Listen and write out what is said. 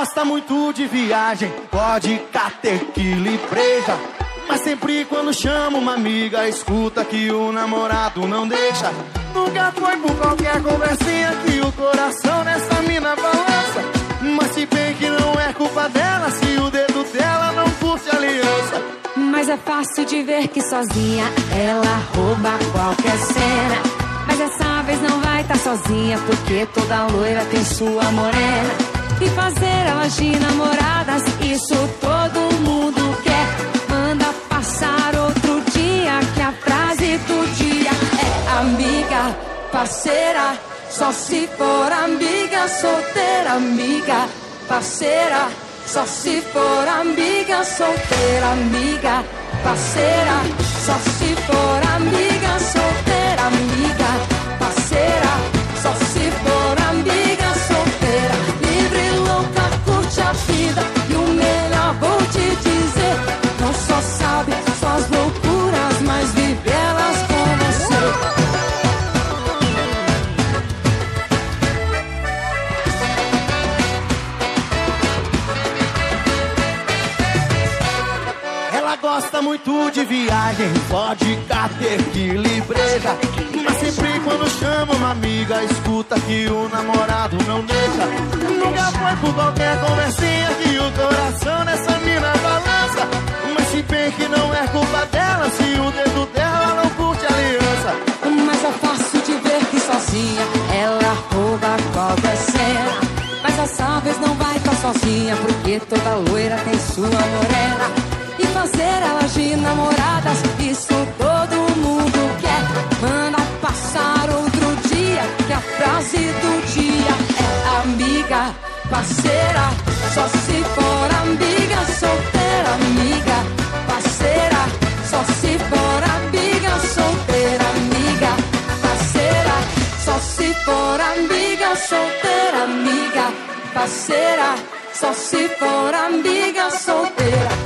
gosta muito de viagem, vodka, tequila e breja. Mas sempre quando chama uma amiga, escuta que o namorado não deixa. Nunca foi por qualquer conversinha que o coração nessa mina balança. Mas se bem que não é culpa dela, se o dedo dela não curte aliança. Mas é fácil de ver que sozinha ela rouba qualquer cena. Mas dessa vez não vai estar sozinha, porque toda loira tem sua morena. E fazer elas de namoradas, isso todo mundo quer. Manda passar outro dia, que a frase do dia é amiga, parceira. Só se for amiga, solteira, amiga, parceira. Só se for amiga, solteira, amiga, parceira. Só se for amiga, solteira, amiga, parceira. Só se for amiga, solteira, livre, louca, curte a vida. E o melhor vou te dizer, não só sabe suas loucuras, mas vive elas com você. Gosta muito de viagem, vodka, tequila e breja. Mas sempre quando chama uma amiga, escuta que o namorado não deixa. Nunca foi por qualquer conversinha que o coração nessa mina balança. Mas se bem que não é culpa dela, se o dedo dela não curte aliança. Mas é fácil de ver que sozinha ela rouba qualquer cena. Mas dessa vez não vai estar sozinha, porque toda loira tem sua morena. E fazer elas de namoradas, isso todo mundo quer. Manda passar outro dia, que a frase do dia é amiga, parceira. Só se for amiga, solteira, amiga, parceira. Só se for amiga, solteira, amiga, parceira. Só se for amiga, solteira, amiga, parceira. Só se for amiga, solteira.